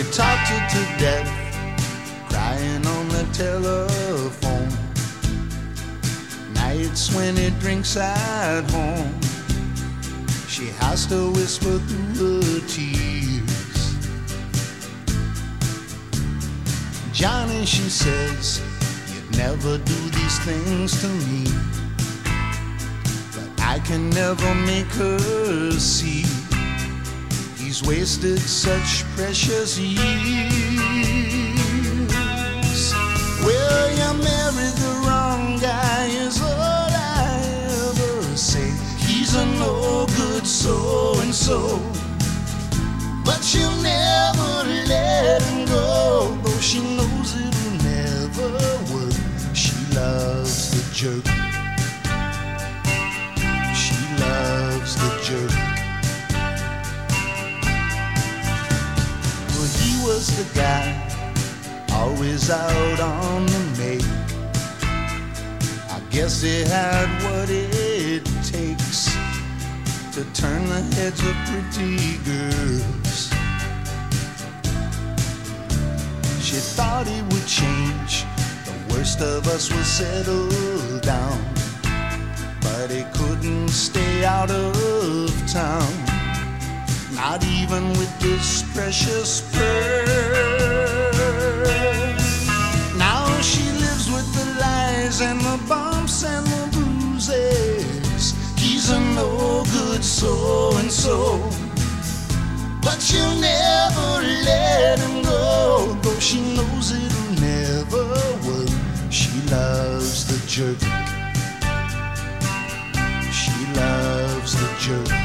talked her to death, crying on the telephone. Nights when he drinks at home, she has to whisper through her tears. Johnny, she says, you'd never do these things to me, but I can never make her see he's wasted such precious years. Well, you married the wrong guy is all I ever say. He's a no good so-and-so, but she'll never let him go, though she knows it'll never work. She loves the jerk. She loves the jerk. Well, he was the guy always out on the make. I guess he had what it takes to turn the heads of pretty girls. She thought he would change, the worst of us would settle down, but he couldn't stay out of town, not even with this precious pearl. Now she lives with the lies and the bumps and the bruises. He's a no good so-and-so, but she'll never let him go, though she knows it'll never work. She loves the jerk. She loves the jerk.